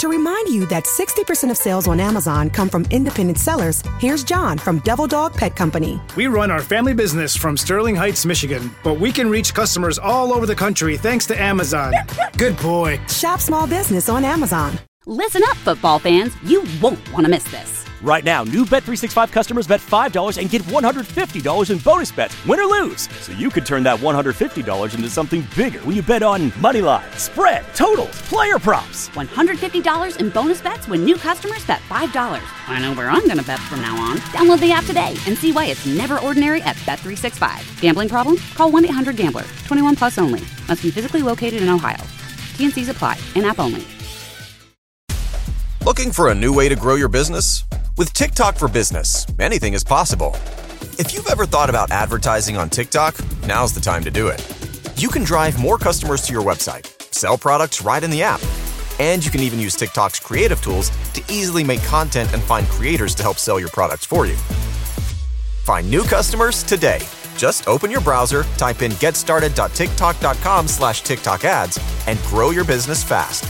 To remind you that 60% of sales on Amazon come from independent sellers, here's John from Devil Dog Pet Company. We run our family business from Sterling Heights, Michigan, but we can reach customers all over the country thanks to Amazon. Good boy. Shop small business on Amazon. Listen up, football fans. You won't want to miss this. Right now, new Bet365 customers bet $5 and get $150 in bonus bets, win or lose. So you could turn that $150 into something bigger when you bet on money line, spread, totals, player props. $150 in bonus bets when new customers bet $5. I know where I'm going to bet from now on. Download the app today and see why it's never ordinary at Bet365. Gambling problem? Call 1-800-GAMBLER. 21 plus only. Must be physically located in Ohio. T&Cs apply. In-app only. Looking for a new way to grow your business? With TikTok for Business, anything is possible. If you've ever thought about advertising on TikTok, now's the time to do it. You can drive more customers to your website, sell products right in the app, and you can even use TikTok's creative tools to easily make content and find creators to help sell your products for you. Find new customers today. Just open your browser, type in getstarted.tiktok.com/TikTok ads, and grow your business fast.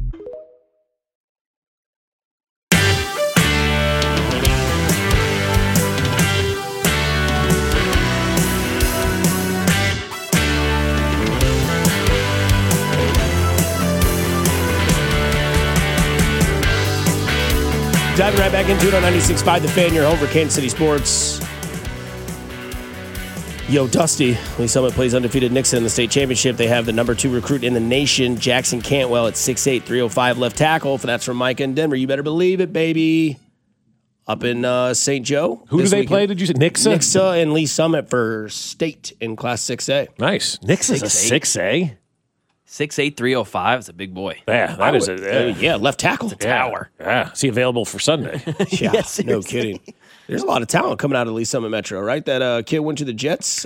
Diving right back into it on 96.5 The Fan, your home for Kansas City sports. Yo, Dusty, Lee Summit plays undefeated Nixa in the state championship. They have the number 2 recruit in the nation, Jackson Cantwell, at 6'8", 305 left tackle. That's from Micah in Denver. You better believe it, baby. Up in St. Joe. Who do they play? Did you say Nixa? Nixa and Lee Summit for state in Class 6A. Nice. Nixa's a 6A. 6'8", 305 is a big boy. Yeah, that is yeah, left tackle. It's a tower. Yeah. Is he available for Sunday? Yeah, yes, no kidding. There's a lot of talent coming out of Lee Summit Metro, right? That kid went to the Jets.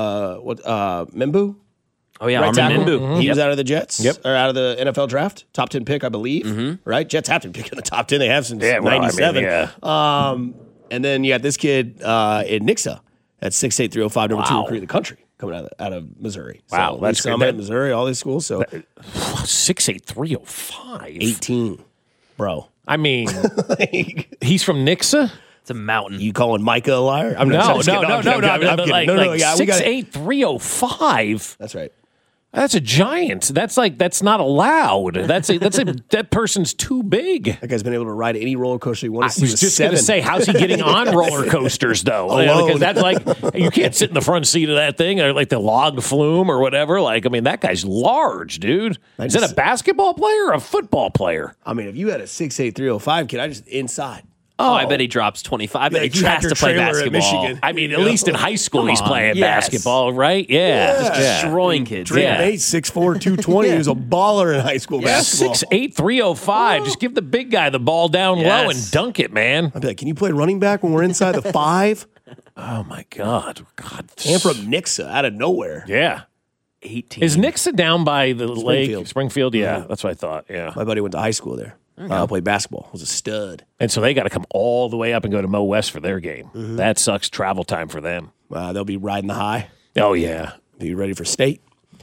Membu? Oh, yeah, right Armin tackle. Membu. He was out of the Jets, Yep. or out of the NFL draft. Top 10 pick, I believe. Right? Jets have to pick in the top 10. They have since 97. And then you got this kid in Nixa at 6'8", 305, number 2 recruit in the country. Coming out of Missouri. Wow, so that's great. great. Missouri, all these schools. So 6'8", 305. 18, bro. I mean, he's from Nixa? It's a mountain. You calling Micah a liar? I'm No, I'm kidding. I'm kidding. 6'8", 305. That's right. That's a giant. That's not allowed. That person's too big. That guy's been able to ride any roller coaster he I wants. was just going to say, how's he getting on roller coasters though? Because that's you can't sit in the front seat of that thing, or like the log flume or whatever. That guy's large, dude. Is that a basketball player or a football player? I mean, if you had a 6'8", 305 kid, I just inside. Oh, I bet he drops 25. I bet he has to play basketball. Michigan. I mean, at least in high school he's playing basketball, right? Just destroying kids. Drake May, 6'4", 220. He was a baller in high school basketball. 6'8", 305. Just give the big guy the ball down low and dunk it, man. I'd be like, can you play running back when we're inside the 5? Oh, my God. And from Nixa, out of nowhere. Yeah. 18. Is Nixa down by the Springfield. lake? Springfield? Yeah, that's what I thought. Yeah. My buddy went to high school there. Played basketball. Was a stud. And so they got to come all the way up and go to Mo West for their game. That sucks travel time for them. They'll be riding the high. Oh, yeah. Be ready for state.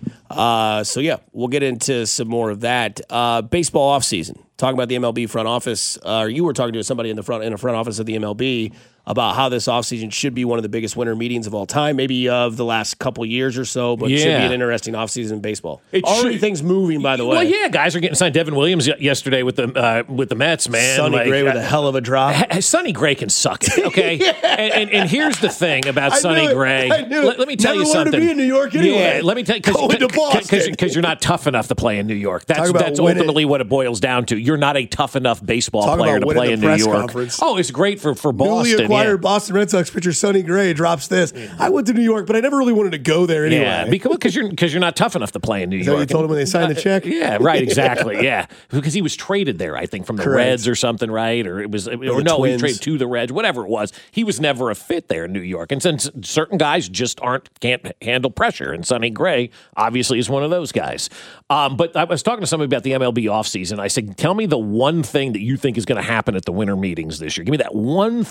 We'll get into some more of that. Baseball offseason. Talking about the MLB front office. You were talking to somebody in the front office of the MLB about how this offseason should be one of the biggest winter meetings of all time, maybe of the last couple years or so, but should be an interesting offseason in baseball. Already things moving, by the way. Well, yeah, guys are getting signed. Devin Williams yesterday with the Mets, man. Sonny Gray with a hell of a drop. Sonny Gray can suck it, okay? and here's the thing about Sonny Gray. Let me tell you something. Never wanted to be in New York anyway. Yeah, let me tell you, because you're not tough enough to play in New York. That's ultimately what it boils down to. You're not a tough enough baseball player to play in New York. Conference. Oh, it's great for Boston. Newly acquired Boston Red Sox pitcher Sonny Gray drops this. I went to New York, but I never really wanted to go there anyway. Yeah, because you're not tough enough to play in New York. Is that what you told him when they signed the check? Yeah, right, exactly. Yeah, because he was traded there, I think, from the Reds or something, right? Or he was traded to the Reds, whatever it was. He was never a fit there in New York, and since certain guys just can't handle pressure, and Sonny Gray obviously is one of those guys. But I was talking to somebody about the MLB offseason. I said, tell me the one thing that you think is going to happen at the winter meetings this year. Give me that one thing that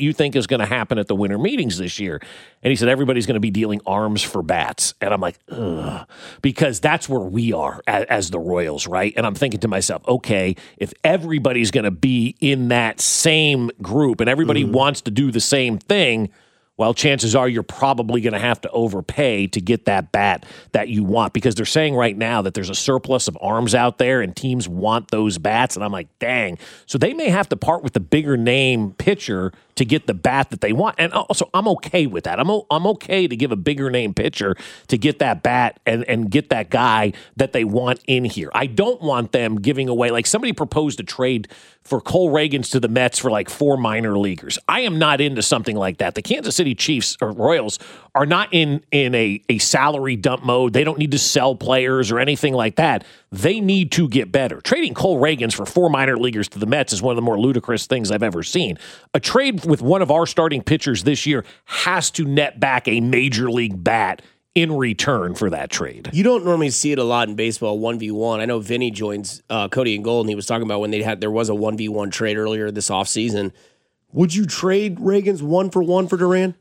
you think is going to happen at the winter meetings this year? And he said, everybody's going to be dealing arms for bats. And I'm like, ugh, because that's where we are as the Royals, right? And I'm thinking to myself, okay, if everybody's going to be in that same group and everybody wants to do the same thing, well, chances are you're probably going to have to overpay to get that bat that you want, because they're saying right now that there's a surplus of arms out there and teams want those bats. And I'm like, dang. So they may have to part with the bigger name pitcher to get the bat that they want. And also, I'm okay with that. I'm okay to give a bigger name pitcher to get that bat and get that guy that they want in here. I don't want them giving away, like somebody proposed a trade for Cole Ragans to the Mets for like 4 minor leaguers. I am not into something like that. The Kansas City Chiefs or Royals are not in a salary dump mode. They don't need to sell players or anything like that. They need to get better. Trading Cole Ragans for 4 minor leaguers to the Mets is one of the more ludicrous things I've ever seen. A trade with one of our starting pitchers this year has to net back a major league bat in return for that trade. You don't normally see it a lot in baseball, 1v1. I know Vinny joins Cody and Gold, and he was talking about when there was a 1v1 trade earlier this offseason. Would you trade Ragans 1-for-1 for Duran?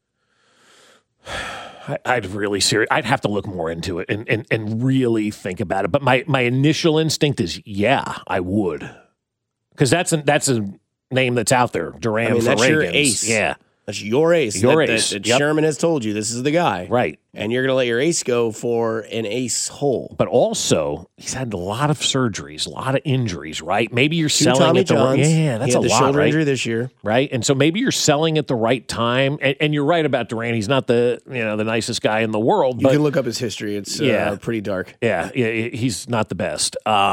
I'd have to look more into it and really think about it. But my initial instinct is, yeah, I would. Because that's a name that's out there, Duran for that's Ragans. your ace. Yeah. That's your ace. That Yep. Sherman has told you this is the guy. Right. And you're going to let your ace go for an ace hole. But also, he's had a lot of surgeries, a lot of injuries, right? Maybe you're 2 selling Tommy at the Johns. that's he had a the lot, shoulder right? injury this year. Right? And so maybe you're selling at the right time. And you're right about Duran. He's not the nicest guy in the world. You can look up his history. It's pretty dark. Yeah, he's not the best.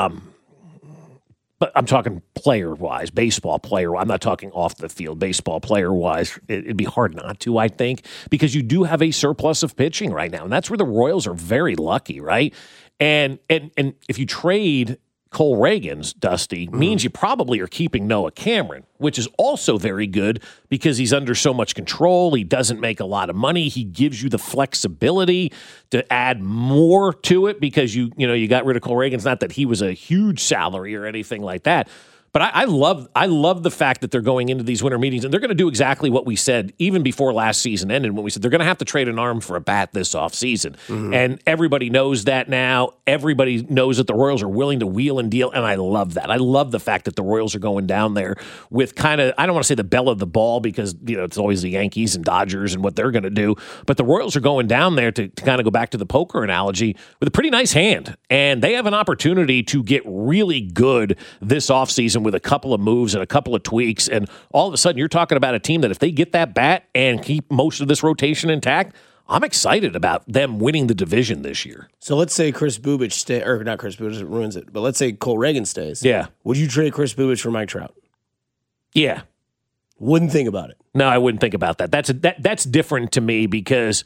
But I'm talking player-wise, baseball player. I'm not talking off the field, baseball player-wise. It'd be hard not to, I think, because you do have a surplus of pitching right now, and that's where the Royals are very lucky, right? And if you trade Cole Ragans, Dusty, means you probably are keeping Noah Cameron, which is also very good because he's under so much control. He doesn't make a lot of money. He gives you the flexibility to add more to it because you got rid of Cole Ragans. Not that he was a huge salary or anything like that. But I love the fact that they're going into these winter meetings and they're going to do exactly what we said even before last season ended when we said they're going to have to trade an arm for a bat this offseason. And everybody knows that now. Everybody knows that the Royals are willing to wheel and deal, and I love that. I love the fact that the Royals are going down there with kind of, I don't want to say the belle of the ball because it's always the Yankees and Dodgers and what they're going to do, but the Royals are going down there to kind of go back to the poker analogy with a pretty nice hand, and they have an opportunity to get really good this offseason with a couple of moves and a couple of tweaks, and all of a sudden you're talking about a team that if they get that bat and keep most of this rotation intact, I'm excited about them winning the division this year. So let's say Chris Bubich or not Chris Bubich, it ruins it, but let's say Cole Ragans stays. Yeah. Would you trade Chris Bubich for Mike Trout? Yeah. Wouldn't think about it. No, I wouldn't think about that. That's different to me because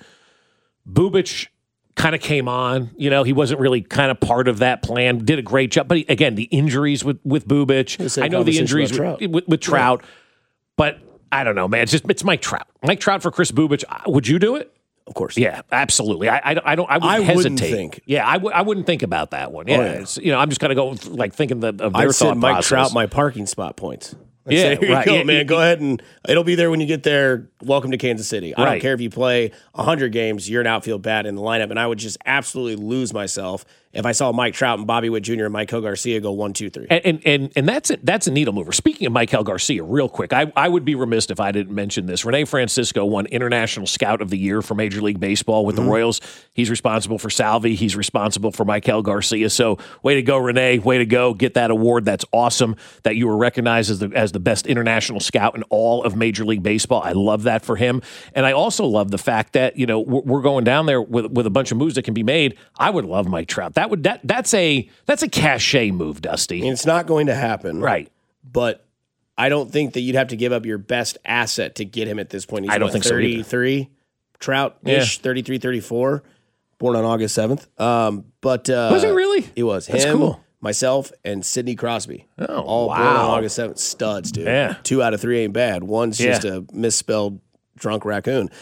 Bubich kind of came on. He wasn't really kind of part of that plan. Did a great job. But again, the injuries with Bubich. I know the injuries with Trout. But I don't know, man. It's Mike Trout. Mike Trout for Chris Bubich. Would you do it? Of course. Yeah, absolutely. I wouldn't hesitate. Wouldn't think. Yeah, I wouldn't think about that one. Yeah, I'm just kind of going like thinking of their I'd thought send Mike process. Trout my parking spot points. Yeah, here right. you go, man. Go ahead and it'll be there when you get there. Welcome to Kansas City. I don't care if you play 100 games, you're an outfield bat in the lineup, and I would just absolutely lose myself if I saw Mike Trout and Bobby Witt Jr. and Maikel Garcia go 1, 2, 3. And that's a needle mover. Speaking of Maikel Garcia, real quick, I would be remiss if I didn't mention this. Rene Francisco won International Scout of the Year for Major League Baseball with the Royals. He's responsible for Salvi. He's responsible for Maikel Garcia. So way to go, Rene. Way to go. Get that award. That's awesome that you were recognized as the best international scout in all of Major League Baseball. I love that for him. And I also love the fact that, we're going down there with a bunch of moves that can be made. I would love Mike Trout. That's a cachet move, Dusty. It's not going to happen. Right. But I don't think that you'd have to give up your best asset to get him at this point. He's I don't think 33, Trout-ish, 33, 34, born on August 7th. But was he really? He was. That's him, cool. Myself, and Sidney Crosby. Oh, all wow. born on August 7th. Studs, dude. Yeah. 2 out of 3 ain't bad. One's just a misspelled drunk raccoon.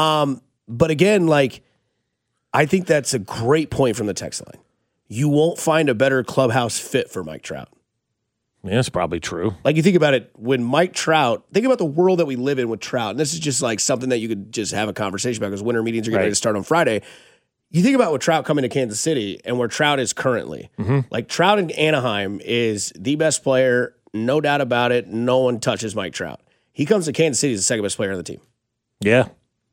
But again, I think that's a great point from the text line. You won't find a better clubhouse fit for Mike Trout. Yeah, that's probably true. Like you think about it, when Mike Trout, think about the world that we live in with Trout. And this is just like something that you could just have a conversation about because winter meetings are getting ready to start on Friday. You think about what Trout coming to Kansas City and where Trout is currently. Like Trout in Anaheim is the best player, no doubt about it. No one touches Mike Trout. He comes to Kansas City as the second best player on the team. Yeah.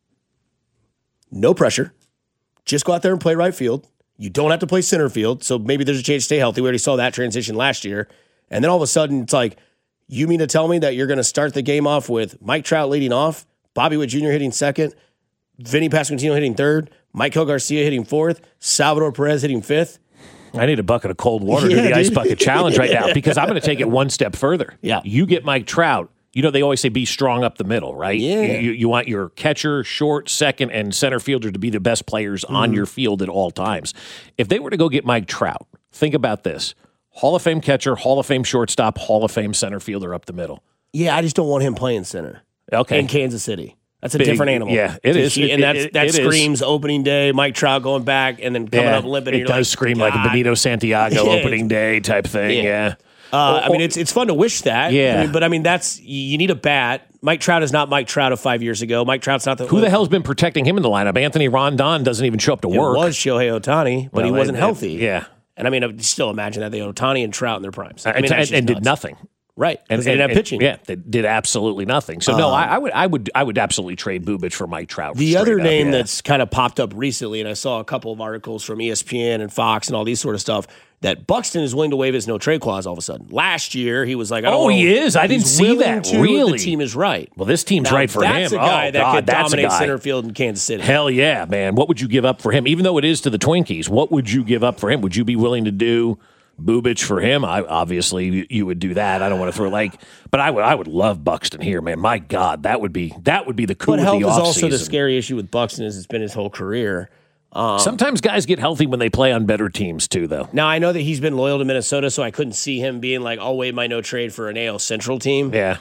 No pressure. Just go out there and play right field. You don't have to play center field, so maybe there's a chance to stay healthy. We already saw that transition last year. And then all of a sudden, it's like, you mean to tell me that you're going to start the game off with Mike Trout leading off, Bobby Witt Jr. hitting second, Vinny Pasquantino hitting third, Michael Garcia hitting fourth, Salvador Perez hitting fifth? I need a bucket of cold water to do the Ice Bucket Challenge right now because I'm going to take it one step further. Yeah. You get Mike Trout. You know, they always say be strong up the middle, right? Yeah. You want your catcher, short, second, and center fielder to be the best players on your field at all times. If they were to go get Mike Trout, think about this. Hall of Fame catcher, Hall of Fame shortstop, Hall of Fame center fielder up the middle. Yeah, I just don't want him playing center. Okay. In Kansas City. That's a different animal. Yeah, it is. And that screams opening day, Mike Trout going back and then coming up limping. It does scream like a Benito Santiago opening day type thing, yeah. I mean, it's fun to wish that. Yeah. But I mean, you need a bat. Mike Trout is not Mike Trout of 5 years ago. Mike Trout's not Who the hell's been protecting him in the lineup? Anthony Rondon doesn't even show up to work. It was Shohei Ohtani, but he wasn't healthy. Yeah. And I mean, I still imagine that they had Ohtani and Trout in their primes. I mean, and did nothing. Right, and they didn't have pitching. Yeah, they did absolutely nothing. So no, I would absolutely trade Bubic for Mike Trout. The other name that's kind of popped up recently, and I saw a couple of articles from ESPN and Fox and all these sort of stuff, that Buxton is willing to waive his no trade clause all of a sudden. Last year, he was like, he is? I didn't see that. Really? The team is right. Well, this team's right for him. That's a guy that could dominate center field in Kansas City. Hell yeah, man. What would you give up for him? Even though it is to the Twinkies, what would you give up for him? Would you be willing to do Bubic for him? Obviously, you would do that. I don't want to throw but I would love Buxton here, man. My God, that would be the coup of the offseason. But health is also the scary issue with Buxton is it's been his whole career. Sometimes guys get healthy when they play on better teams too, though. Now, I know that he's been loyal to Minnesota, so I couldn't see him being like, I'll waive my no trade for an AL Central team. Yeah.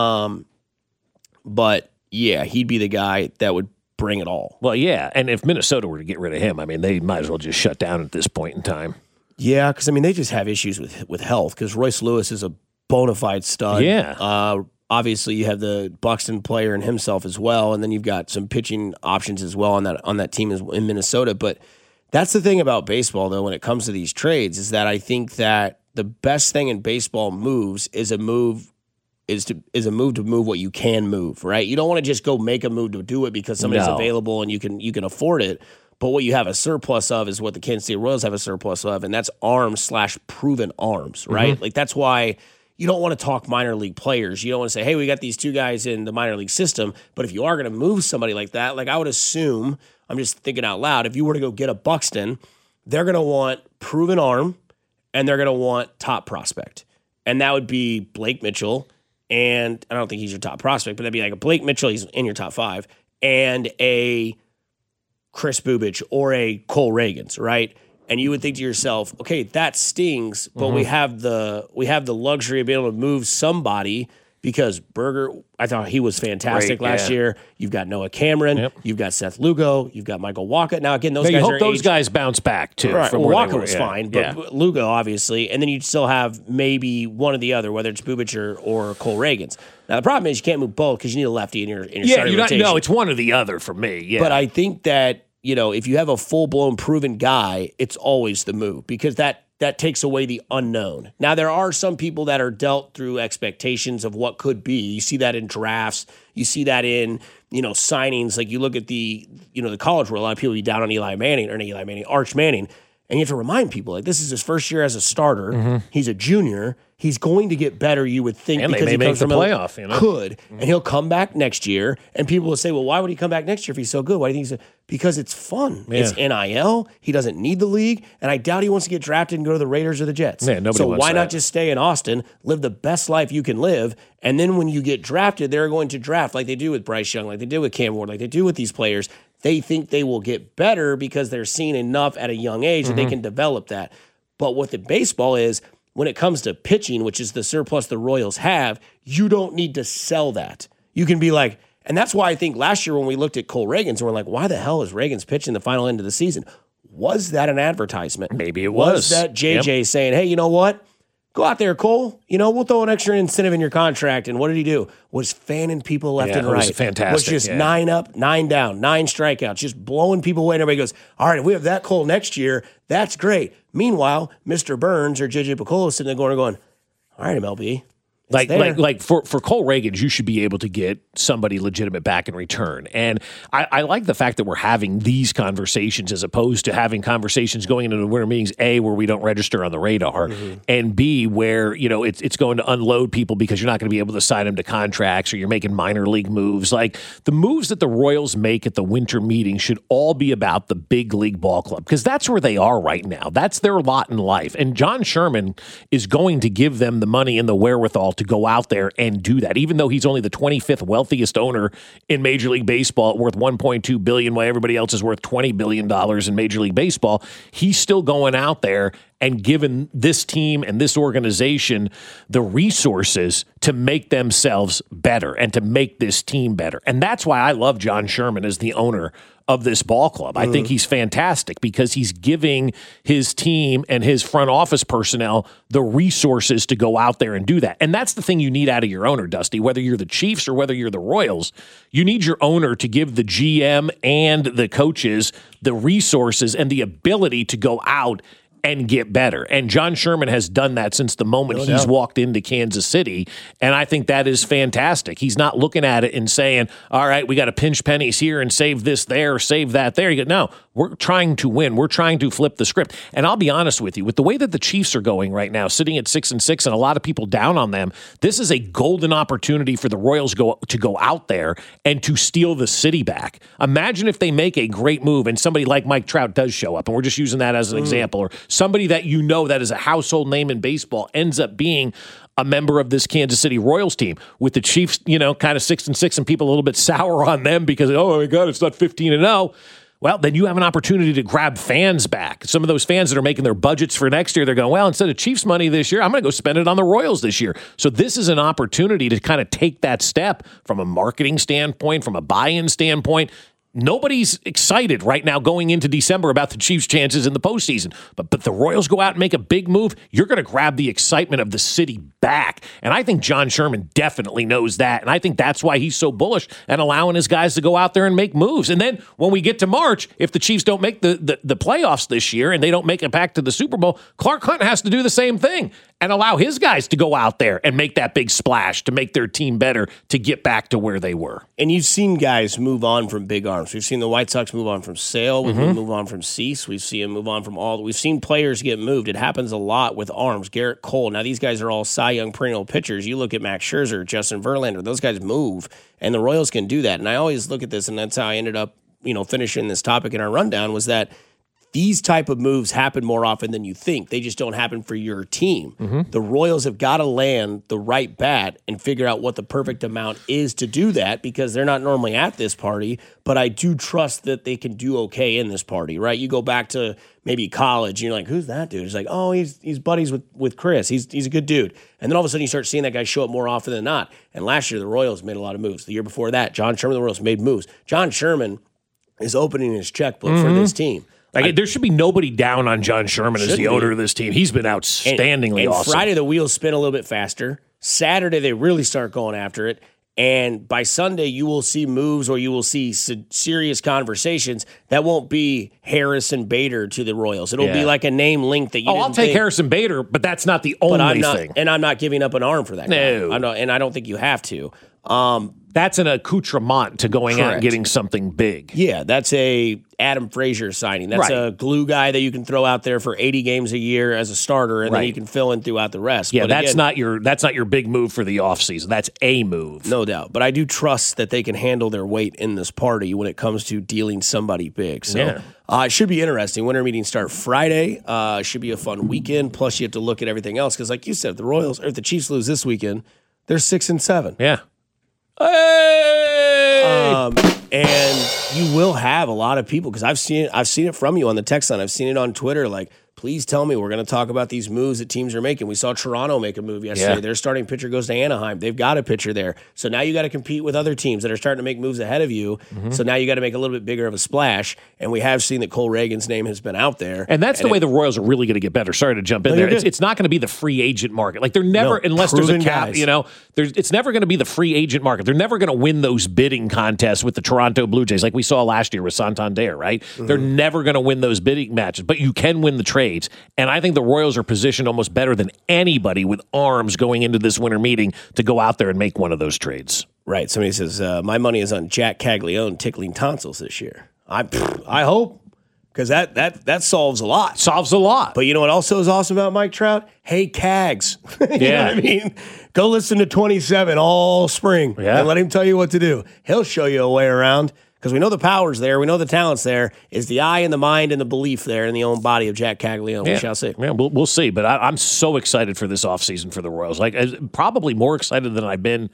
But, yeah, he'd be the guy that would bring it all. Well, yeah, and if Minnesota were to get rid of him, I mean, they might as well just shut down at this point in time. Yeah, because, I mean, they just have issues with health because Royce Lewis is a bona fide stud. Yeah. Obviously, you have the Buxton player and himself as well, and then you've got some pitching options as well on that team in Minnesota. But that's the thing about baseball, though, when it comes to these trades, is that I think that the best thing in baseball moves is a move to move what you can move, right? You don't want to just go make a move to do it because somebody's available and you can afford it. But what you have a surplus of is what the Kansas City Royals have a surplus of, and that's arms/proven arms, right? Like that's why you don't want to talk minor league players. You don't want to say, hey, we got these two guys in the minor league system. But if you are going to move somebody like that, like I would assume, I'm just thinking out loud, if you were to go get a Buxton, they're going to want proven arm and they're going to want top prospect. And that would be Blake Mitchell. And I don't think he's your top prospect, but that'd be like a Blake Mitchell, he's in your top 5, and a Chris Bubic or a Cole Reagans, right? And you would think to yourself, okay, that stings, but we have the luxury of being able to move somebody because Berger, I thought he was fantastic last year. You've got Noah Cameron, you've got Seth Lugo, you've got Michael Wacha. Now again, those guys bounce back too. Right. Well, Wacha was fine, but Lugo obviously, and then you'd still have maybe one or the other, whether it's Bubic or Cole Reagans. Now the problem is you can't move both because you need a lefty in your starting rotation. No, it's one or the other for me. Yeah, but I think that if you have a full-blown proven guy, it's always the move because that takes away the unknown. Now, there are some people that are dealt through expectations of what could be. You see that in drafts. You see that in, signings. Like you look at the college world, a lot of people be down on Arch Manning. And you have to remind people, like, this is his first year as a starter. He's a junior. He's going to get better, you would think, and because he comes from the playoff. Could. And he'll come back next year. And people will say, well, why would he come back next year if he's so good? Why do you think he's because it's fun. Yeah. It's NIL. He doesn't need the league. And I doubt he wants to get drafted and go to the Raiders or the Jets. Yeah, nobody so wants why that. not just stay in Austin, live the best life you can live, and then when you get drafted, they're going to draft like they do with Bryce Young, like they do with Cam Ward, like they do with these players. They think they will get better because they're seen enough at a young age that they can develop that. But what the baseball is, when it comes to pitching, which is the surplus the Royals have, you don't need to sell that. You can be like, and that's why I think last year when we looked at Cole Reagans and we're like, why the hell is Reagans pitching the final end of the season? Was that an advertisement? Maybe it was. Was that JJ saying, hey, you know what? Go out there, Cole. We'll throw an extra incentive in your contract. And what did he do? Was fanning people left and right. It was fantastic. Was just 9 up, 9 down, 9 strikeouts, just blowing people away. And everybody goes, all right, if we have that Cole next year, that's great. Meanwhile, Mr. Burns or JJ Picollo sitting there going, all right, MLB. Like for Cole Reagans, you should be able to get somebody legitimate back in return. And I like the fact that we're having these conversations as opposed to having conversations going into the winter meetings, A, where we don't register on the radar, and B, where it's going to unload people because you're not going to be able to sign them to contracts or you're making minor league moves. Like the moves that the Royals make at the winter meeting should all be about the big league ball club because that's where they are right now. That's their lot in life. And John Sherman is going to give them the money and the wherewithal to go out there and do that, even though he's only the 25th wealthiest owner in Major League Baseball, worth $1.2 billion, while everybody else is worth $20 billion in Major League Baseball. He's still going out there and giving this team and this organization the resources to make themselves better and to make this team better. And that's why I love John Sherman as the owner of this ball club. I think he's fantastic because he's giving his team and his front office personnel the resources to go out there and do that. And that's the thing you need out of your owner, Dusty, whether you're the Chiefs or whether you're the Royals. You need your owner to give the GM and the coaches the resources and the ability to go out and get better. And John Sherman has done that since the moment he's walked into Kansas City. And I think that is fantastic. He's not looking at it and saying, all right, we got to pinch pennies here and save this there, save that there. You go, no, we're trying to win. We're trying to flip the script. And I'll be honest with you, with the way that the Chiefs are going right now, sitting at 6-6 and a lot of people down on them, this is a golden opportunity for the Royals to go out there and to steal the city back. Imagine if they make a great move and somebody like Mike Trout does show up, and we're just using that as an example, or somebody that that is a household name in baseball ends up being a member of this Kansas City Royals team, with the Chiefs, kind of 6-6 and people a little bit sour on them because, oh my God, it's not 15-0. Well, then you have an opportunity to grab fans back. Some of those fans that are making their budgets for next year, they're going, well, instead of Chiefs money this year, I'm going to go spend it on the Royals this year. So this is an opportunity to kind of take that step from a marketing standpoint, from a buy-in standpoint. Nobody's excited right now going into December about the Chiefs' chances in the postseason. But the Royals go out and make a big move, you're going to grab the excitement of the city back. And I think John Sherman definitely knows that. And I think that's why he's so bullish and allowing his guys to go out there and make moves. And then when we get to March, if the Chiefs don't make the playoffs this year and they don't make it back to the Super Bowl, Clark Hunt has to do the same thing and allow his guys to go out there and make that big splash to make their team better, to get back to where they were. And you've seen guys move on from big arms. We've seen the White Sox move on from Sale. We've move on from Cease. We've seen him move on from all. We've seen players get moved. It happens a lot with arms. Garrett Cole. Now, these guys are all Cy Young perennial pitchers. You look at Max Scherzer, Justin Verlander. Those guys move, and the Royals can do that. And I always look at this, and that's how I ended up, finishing this topic in our rundown, was that these type of moves happen more often than you think. They just don't happen for your team. The Royals have got to land the right bat and figure out what the perfect amount is to do that, because they're not normally at this party, but I do trust that they can do okay in this party, right? You go back to maybe college, and you're like, who's that dude? It's like, oh, he's buddies with Chris. He's a good dude. And then all of a sudden you start seeing that guy show up more often than not. And last year the Royals made a lot of moves. The year before that, John Sherman, the Royals made moves. John Sherman is opening his checkbook for this team. There should be nobody down on John Sherman as the owner of this team. He's been outstandingly awesome. Friday, the wheels spin a little bit faster. Saturday, they really start going after it. And by Sunday, you will see moves, or you will see serious conversations that won't be Harrison Bader to the Royals. It'll be like a name link that you I'll take Harrison Bader, but that's not the only thing. And I'm not giving up an arm for that guy. And I don't think you have to. That's an accoutrement to going out and getting something big. Yeah, that's a Adam Frazier signing. That's a glue guy that you can throw out there for 80 games a year as a starter, and then you can fill in throughout the rest. Yeah, but that's not your big move for the offseason. That's a move. No doubt. But I do trust that they can handle their weight in this party when it comes to dealing somebody big. So it should be interesting. Winter meetings start Friday. Should be a fun weekend. Plus, you have to look at everything else, because like you said, if the Chiefs lose this weekend, they're 6-7. Yeah. Hey! And you will have a lot of people, because I've seen it from you on the text line. I've seen it on Twitter. Like, please tell me we're going to talk about these moves that teams are making. We saw Toronto make a move yesterday. Their starting pitcher goes to Anaheim. They've got a pitcher there. So now you got to compete with other teams that are starting to make moves ahead of you. So now you got to make a little bit bigger of a splash. And we have seen that Cole Reagan's name has been out there. And that's the way the Royals are really going to get better. Sorry to jump in there. It's not going to be the free agent market. Like they're never, unless there's a cap, it's never going to be the free agent market. They're never going to win those bidding contests with the Toronto Blue Jays like we saw last year with Santander, right? They're never going to win those bidding matches, but you can win the trades. And I think the Royals are positioned almost better than anybody with arms going into this winter meeting to go out there and make one of those trades. Right. Somebody says, my money is on Jack Caglione tickling tonsils this year. I hope, because that solves a lot. Solves a lot. But you know what also is awesome about Mike Trout? Hey, Cags. You know what I mean? Go listen to 27 all spring and let him tell you what to do. He'll show you a way around. Because we know the power's there, we know the talent's there. Is the eye and the mind and the belief there in the own body of Jack Caglione? We shall see. Yeah, we'll see. But I'm so excited for this offseason for the Royals. Like, probably more excited than I've been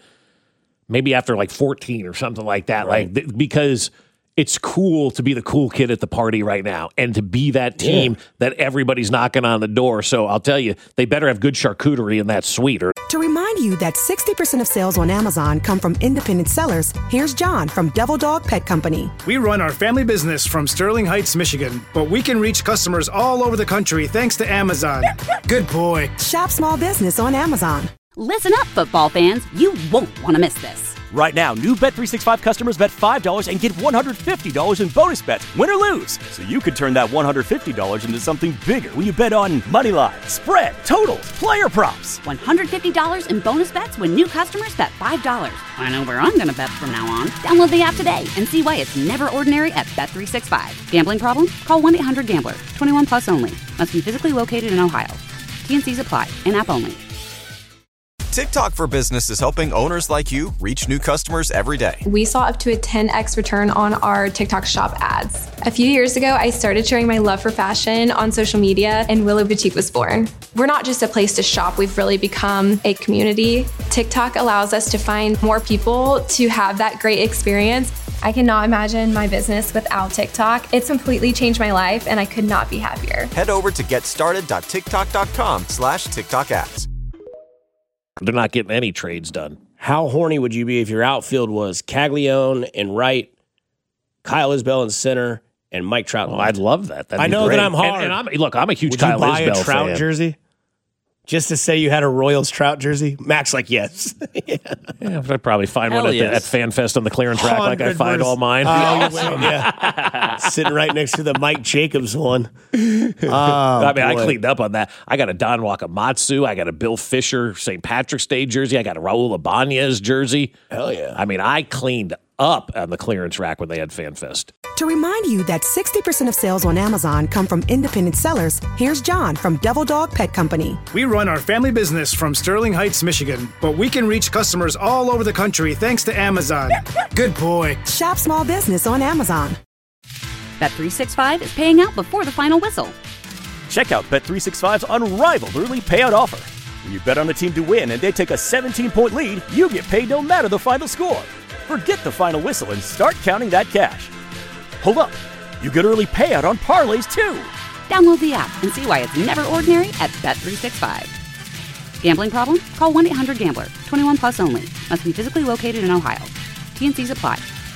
maybe after like 14 or something like that. Right. Like because it's cool to be the cool kid at the party right now and to be that team that everybody's knocking on the door. So I'll tell you, they better have good charcuterie in that suite. To remind you that 60% of sales on Amazon come from independent sellers, here's John from Devil Dog Pet Company. We run our family business from Sterling Heights, Michigan, but we can reach customers all over the country thanks to Amazon. Good boy. Shop small business on Amazon. Listen up, football fans. You won't want to miss this. Right now, new Bet365 customers bet $5 and get $150 in bonus bets, win or lose. So you could turn that $150 into something bigger when you bet on money line, spread, totals, player props. $150 in bonus bets when new customers bet $5. I know where I'm going to bet from now on. Download the app today and see why it's never ordinary at Bet365. Gambling problem? Call 1-800-GAMBLER. 21 plus only. Must be physically located in Ohio. T&Cs apply. In-app only. TikTok for Business is helping owners like you reach new customers every day. We saw up to a 10x return on our TikTok shop ads. A few years ago, I started sharing my love for fashion on social media, and Willow Boutique was born. We're not just a place to shop, we've really become a community. TikTok allows us to find more people to have that great experience. I cannot imagine my business without TikTok. It's completely changed my life, and I could not be happier. Head over to getstarted.tiktok.com/TikTok ads. They're not getting any trades done. How horny would you be if your outfield was Caglione and right, Kyle Isbell in center, and Mike Trout? Oh, I'd love that. I know that I'm hard. And I'm a huge would Kyle you buy Isbell a Trout fan. jersey? Just to say you had a Royals Trout jersey? Mac's like, yes. Yeah, but I'd probably find one at FanFest on the clearance rack like I find all mine. Sitting right next to the Mike Jacobs one. I cleaned up on that. I got a Don Wakamatsu. I got a Bill Fisher St. Patrick's Day jersey. I got a Raul Ibanez jersey. Hell yeah. I mean, I cleaned up on the clearance rack when they had FanFest. To remind you that 60% of sales on Amazon come from independent sellers, here's John from Devil Dog Pet Company. We run our family business from Sterling Heights, Michigan, but we can reach customers all over the country thanks to Amazon. Good boy. Shop small business on Amazon. Bet365 is paying out before the final whistle. Check out Bet365's unrivaled early payout offer. When you bet on a team to win and they take a 17-point lead, you get paid no matter the final score. Forget the final whistle and start counting that cash. Hold up. You get early payout on parlays, too. Download the app and see why it's never ordinary at Bet365. Gambling problem? Call 1-800-GAMBLER. 21 plus only. Must be physically located in Ohio. T&Cs apply.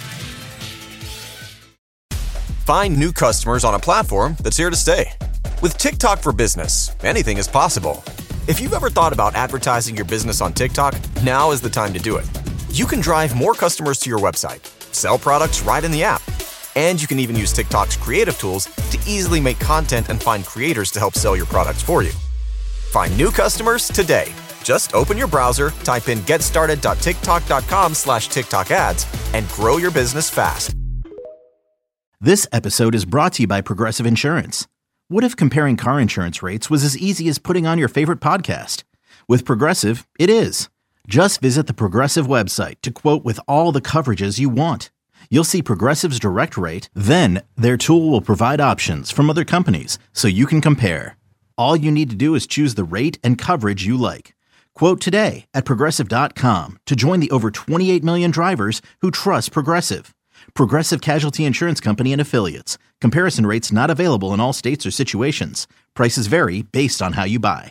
Find new customers on a platform that's here to stay. With TikTok for Business, anything is possible. If you've ever thought about advertising your business on TikTok, now is the time to do it. You can drive more customers to your website, sell products right in the app, and you can even use TikTok's creative tools to easily make content and find creators to help sell your products for you. Find new customers today. Just open your browser, type in getstarted.tiktok.com/TikTok ads, and grow your business fast. This episode is brought to you by Progressive Insurance. What if comparing car insurance rates was as easy as putting on your favorite podcast? With Progressive, it is. Just visit the Progressive website to quote with all the coverages you want. You'll see Progressive's direct rate, then their tool will provide options from other companies so you can compare. All you need to do is choose the rate and coverage you like. Quote today at Progressive.com to join the over 28 million drivers who trust Progressive. Progressive Casualty Insurance Company and Affiliates. Comparison rates not available in all states or situations. Prices vary based on how you buy.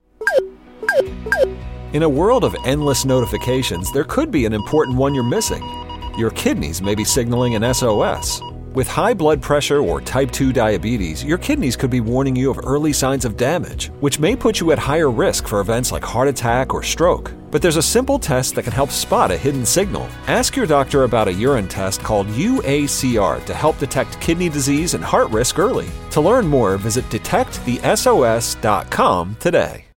In a world of endless notifications, there could be an important one you're missing. Your kidneys may be signaling an SOS. With high blood pressure or type 2 diabetes, your kidneys could be warning you of early signs of damage, which may put you at higher risk for events like heart attack or stroke. But there's a simple test that can help spot a hidden signal. Ask your doctor about a urine test called UACR to help detect kidney disease and heart risk early. To learn more, visit detectthesos.com today.